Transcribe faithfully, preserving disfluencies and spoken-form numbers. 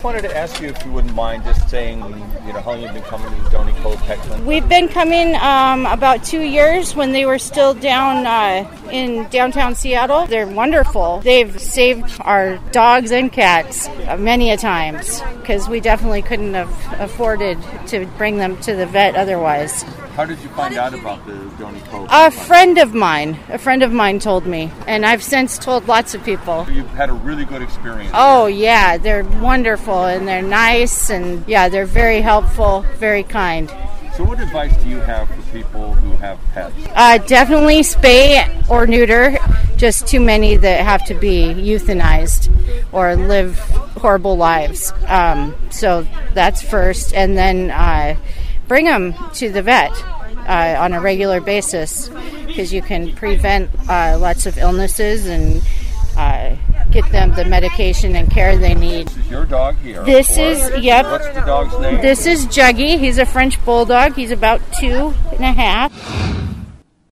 wanted to ask you if you wouldn't mind just saying, you know, how long you've been coming to Doney Cove Pet Clinic. We've been coming um, about two years when they were still down uh, in downtown Seattle. They're wonderful. They've saved our dogs and cats uh, many a times because we definitely couldn't have afforded to bring them to the vet otherwise. How did you find out about the Doney Cove? A friend of mine, a friend of mine told me, and I've since told lots of people. So you've had a really good experience. Oh, yeah, they're wonderful, and they're nice, and yeah, they're very helpful, very kind. So what advice do you have for people who have pets? Uh, definitely spay or neuter, just too many that have to be euthanized or live horrible lives. Um, so that's first, and then uh, bring them to the vet uh, on a regular basis because you can prevent uh, lots of illnesses and uh, get them the medication and care they need. This is your dog here. This is, yep. What's the dog's name? This is Juggy. He's a French bulldog. He's about two and a half.